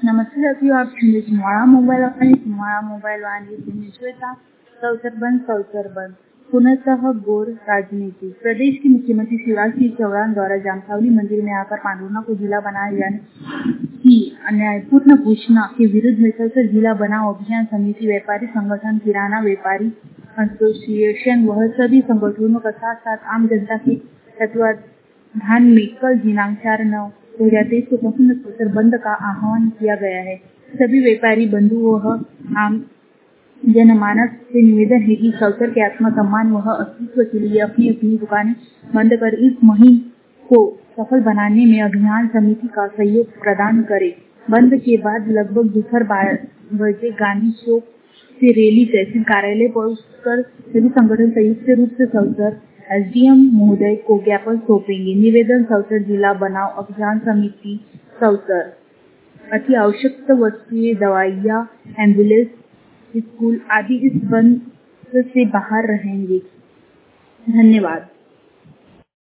नमस्ते साथियों, आप सुन रहे छिंदवाड़ा मोबाइल वाणी श्वेता। संसर बंद पुनः गौर राजनीति। प्रदेश के मुख्यमंत्री शिवराज सिंह चौहान द्वारा जामसावली मंदिर में आकर पांडुरंगा को जिला बनाए जाने की अन्यायपूर्ण घोषणा के विरुद्ध में संसर जिला बनाओ अभियान समिति, व्यापारी संगठन, किराना व्यापारी एसोसिएशन वह सभी संगठनों का साथ साथ आम जनता के तत्वाधान में कल दिनांक 4/9/2023 को संपूर्ण संसर बंद का आह्वान किया गया है। सभी व्यापारी बंधुओं व आम जनमानस से निवेदन है कि संसर के आत्मसम्मान व अस्तित्व के लिए अपनी अपनी दुकानें बंद कर इस मुहिम को सफल बनाने में अभियान समिति का सहयोग प्रदान करें। बंद के बाद लगभग दोपहर 12 बजे गांधी चौक से रैली तहसील कार्यालय पहुंचकर सभी संगठन संयुक्त रूप से संसर एसडीएम महोदय को ज्ञापन सौंपेंगे। निवेदन: संसर जिला बनाओ अभियान समिति, संसर। अति आवश्यक वस्तुएं, दवाइयाँ, एम्बुलेंस, स्कूल आदि इस बंद से बाहर रहेंगे। धन्यवाद।